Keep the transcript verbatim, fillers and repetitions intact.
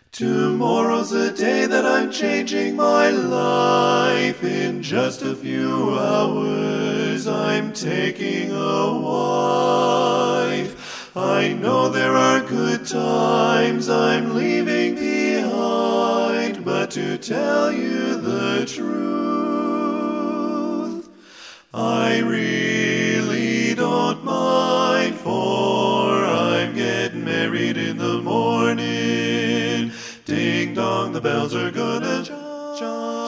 Tomorrow's the day that I'm changing my life. In just a few hours I'm taking a wife. I know there are good times I'm leaving behind, but to tell you the truth, I really don't mind, for I'm getting married in the morning. Ding dong, the bells are gonna chime.